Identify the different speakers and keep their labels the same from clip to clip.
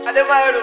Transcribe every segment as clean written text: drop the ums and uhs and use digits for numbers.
Speaker 1: Ademaro.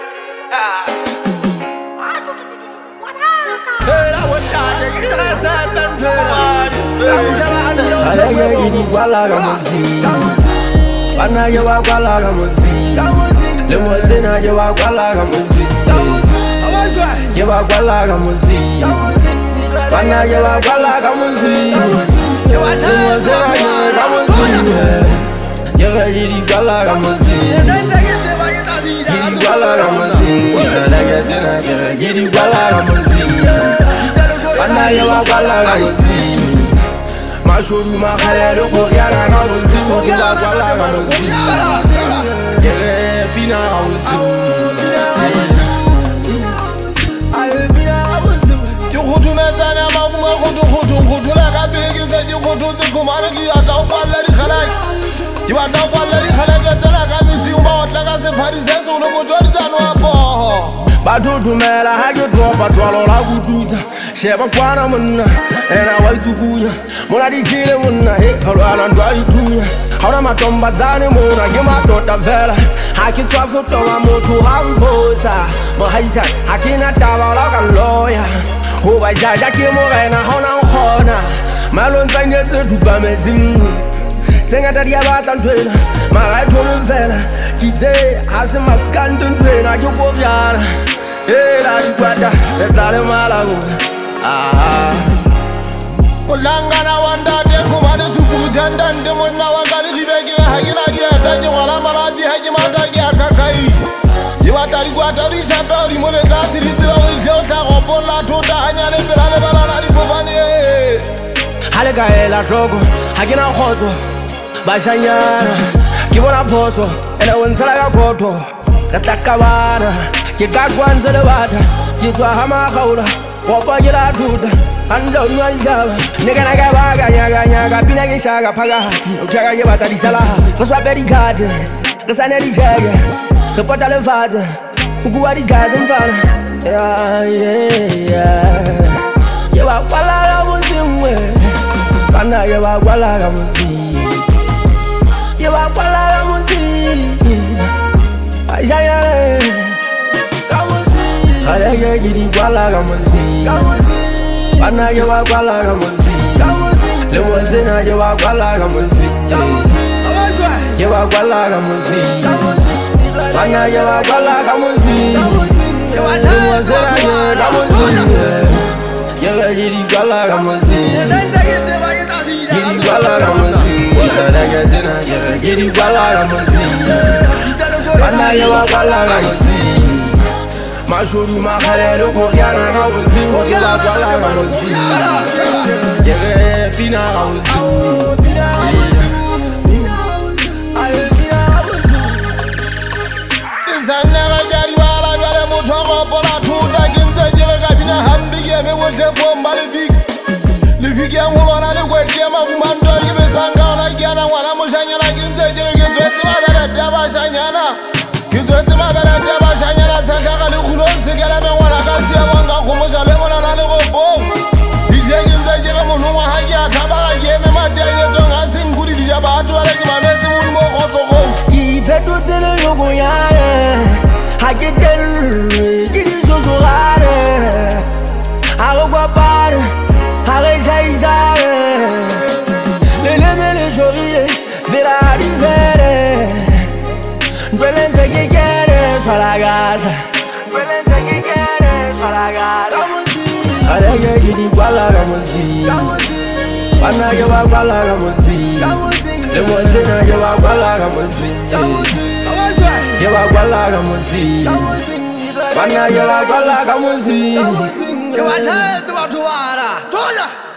Speaker 2: Batutumela hakutopa twalola kututa sheba kwana munna ena waitukunya mona dijile munna he halwana ndwaitunya hauna matomba zane mona gimatota vela hakitwa futo wa mutu hamvosa mohaisa hakina tabala kan loya huba jaja kimorena hauna khona malonza nyetse duba mezing senga tadia batantwena mara tolu vela kide hase maskando ntwena jokovyana la dikwata etale malago
Speaker 3: Kulangana wanda de kumane suku danda ndemona wakali libege hagina dia taje wala malabi hagima taje akakai jiwata rikwata risha ri mole tasiri sira wilta robola tota hanyane berale balala ribovani
Speaker 2: halega ela shogo hagina khozo bashanyana kibona phoso ela wensala ka khotho katakabana kikakwanzele bata kitwa hama khaula wopa jela duda ando nyajaba negana ga baga nyaga pina gishaka phakati ukyaga yebata disala khoswa beri gade kasane dijaga kapota levaza ukuwa digaze mfana yeba kwala ga muzimwe kana yeba kwala ga muzimwe yeba kwala ga muzimwe ayayale Alege gidi gwala gamuzi Bana yewa gwala gamuzi Lemozena yewa gwala gamuzi Yewa gwala gamuzi Bana yewa gwala gamuzi Lemozena yewa gamuzi Yewa gidi gwala gamuzi Gidi gwala gamuzi Alege zena yewa gidi gwala gamuzi Bana yewa gwala gamuzi Mashuru mahalelo koryana na uzi Kokiba kwala manuzi Yere pina uzi
Speaker 3: Izanega jari wala wale mutoko pola tuta Ginze jire kabina hambige me wote bomba Lifiki ya ngulona le kwetia makumando Ibe zanga wala kiana wala mushanyana Ginze jire ginzweti mabele teba shanyana Ginzweti mabele teba shanyana Zandaka li khulonsi kele me wala kasi ya wanga Kumusha le mona lale kobo Ije ginze jire munu wahaki Atabaka yeme mateye zonga Singuri dija batu wale kimamezi Murimo koto
Speaker 2: Kipetu zile yogo yare Hakitelu Gidi zuzurare Haro guapare Hare jaizare Lele mele jorile Vela divere Dwelenze kikere Swala gaza Dwelenze kikere Swala gaza Alege gidi gwala gamuzi Bana yewa gwala gamuzi Lemozena yewa gwala gamuzi Yewa gwala gamuzi Bana yewa gwala gamuzi
Speaker 1: Yewa tete watu wara. Toya.